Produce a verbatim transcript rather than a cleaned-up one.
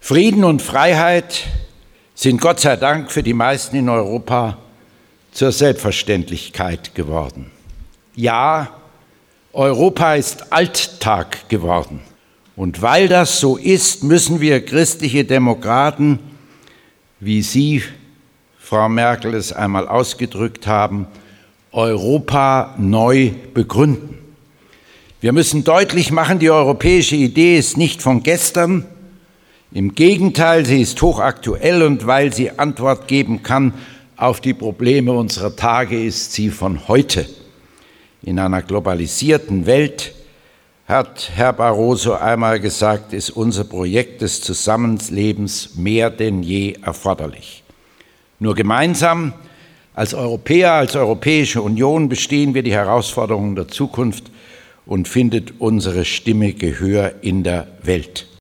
Frieden und Freiheit sind Gott sei Dank für die meisten in Europa zur Selbstverständlichkeit geworden. Ja, Europa ist Alltag geworden. Und weil das so ist, müssen wir christliche Demokraten, wie Sie, Frau Merkel, es einmal ausgedrückt haben, Europa neu begründen. Wir müssen deutlich machen, die europäische Idee ist nicht von gestern. Im Gegenteil, sie ist hochaktuell, und weil sie Antwort geben kann auf die Probleme unserer Tage, ist sie von heute. In einer globalisierten Welt, hat Herr Barroso einmal gesagt, ist unser Projekt des Zusammenlebens mehr denn je erforderlich. Nur gemeinsam als Europäer, als Europäische Union bestehen wir die Herausforderungen der Zukunft und findet unsere Stimme Gehör in der Welt.